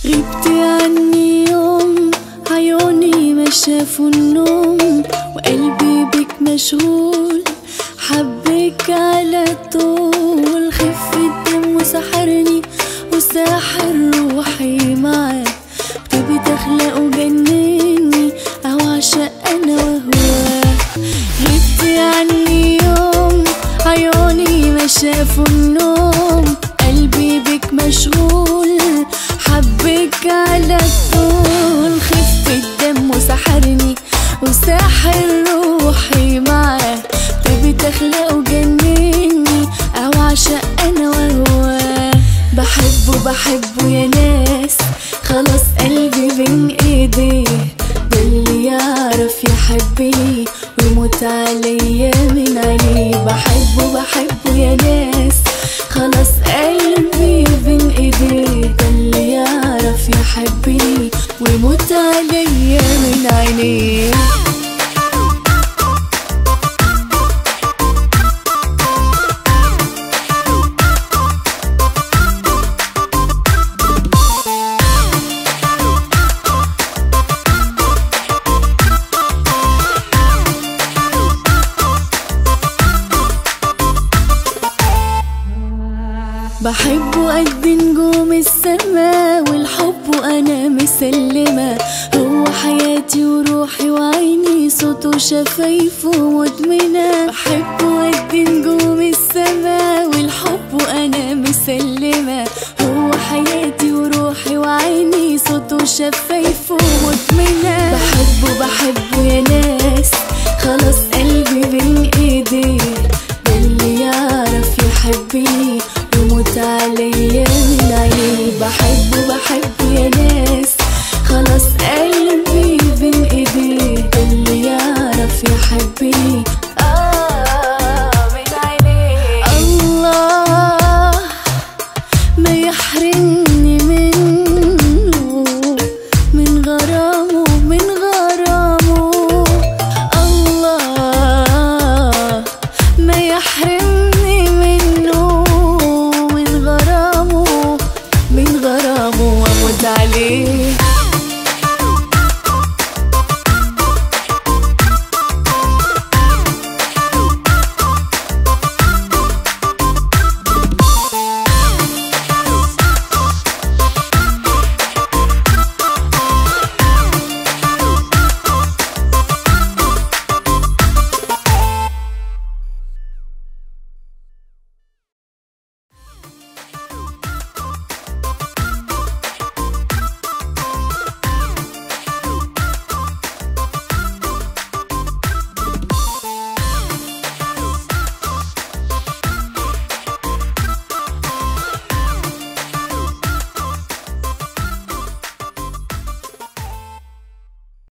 غبت عني يوم عيوني ما شافوا النوم، وقلبي بك مشغول حبك على طول. خف الدم وسحرني وساحر روحي معاك، وتبي تخلق وجنني أو عشق أنا وهواك. غبت عني يوم عيوني ما شافوا النوم، قلبي بك مشغول حبك على طول. خف الدم وسحرني وساحر روحي معاه، تبي تخلق وجنني أو عشق أنا وهواه. بحبه يا ناس، خلاص قلبي بين ايديه، ده اللي يعرف يحبني ويموت عليا من عينيه. بحبه يا ناس، خلاص قلبي بين ايديه، ده اللي يعرف يحبني ويموت عليا من عينيه. بحبه قد نجوم السما، والحب أنا مسلمة، هو حياتي وروحي وعيني، صوته وشفايفه مدمنة. بحبه قد نجوم السما، والحب أنا مسلمة، هو حياتي وروحي وعيني، صوته وشفايفه مدمنة. بحبه يا ناس، خلاص قلبي بين ايديه، ده اللي يعرف يحبني ويموت عليا من عينيه. بحبه يا ناس، خلاص قلبي بين ايديه، ده اللي يعرف يحبني من عينيه. الله ما يحرمني منه، من غرامه من غرامه. الله ما يحرمني منه، من غرامه من غرامه، واموت عليه.